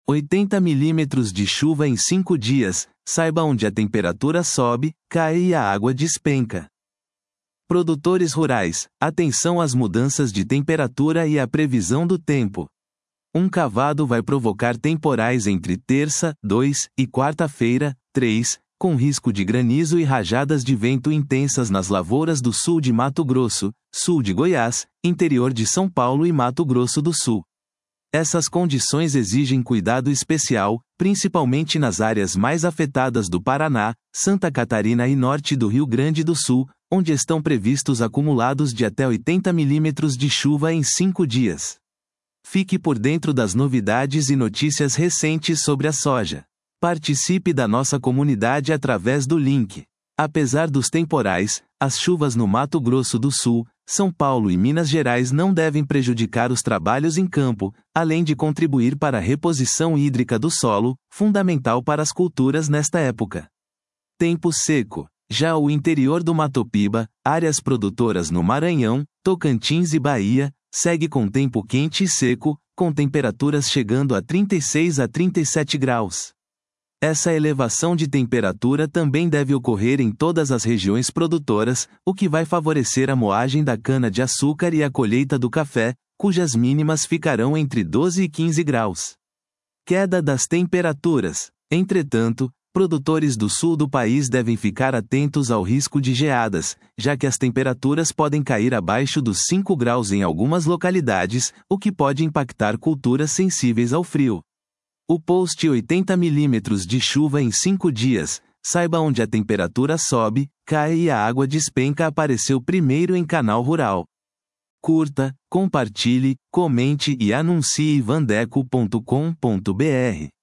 80 milímetros de chuva em 5 dias, saiba onde a temperatura sobe, cai e a água despenca. Produtores rurais, atenção às mudanças de temperatura e à previsão do tempo. Um cavado vai provocar temporais entre terça, 2, e quarta-feira, 3, com risco de granizo e rajadas de vento intensas nas lavouras do sul de Mato Grosso, sul de Goiás, interior de São Paulo e Mato Grosso do Sul. Essas condições exigem cuidado especial, principalmente nas áreas mais afetadas do Paraná, Santa Catarina e norte do Rio Grande do Sul, onde estão previstos acumulados de até 80 milímetros de chuva em 5 dias. Fique por dentro das novidades e notícias recentes sobre a soja. Participe da nossa comunidade através do link. Apesar dos temporais, as chuvas no Mato Grosso do Sul, São Paulo e Minas Gerais não devem prejudicar os trabalhos em campo, além de contribuir para a reposição hídrica do solo, fundamental para as culturas nesta época. Tempo seco. Já o interior do Mato Piba, áreas produtoras no Maranhão, Tocantins e Bahia, segue com tempo quente e seco, com temperaturas chegando a 36 a 37 graus. Essa elevação de temperatura também deve ocorrer em todas as regiões produtoras, o que vai favorecer a moagem da cana-de-açúcar e a colheita do café, cujas mínimas ficarão entre 12 e 15 graus. Queda das temperaturas. Entretanto, produtores do sul do país devem ficar atentos ao risco de geadas, já que as temperaturas podem cair abaixo dos 5 graus em algumas localidades, o que pode impactar culturas sensíveis ao frio. O post 80 milímetros de chuva em 5 dias, saiba onde a temperatura sobe, cai e a água despenca apareceu primeiro em Canal Rural. Curta, compartilhe, comente e anuncie vandeco.com.br.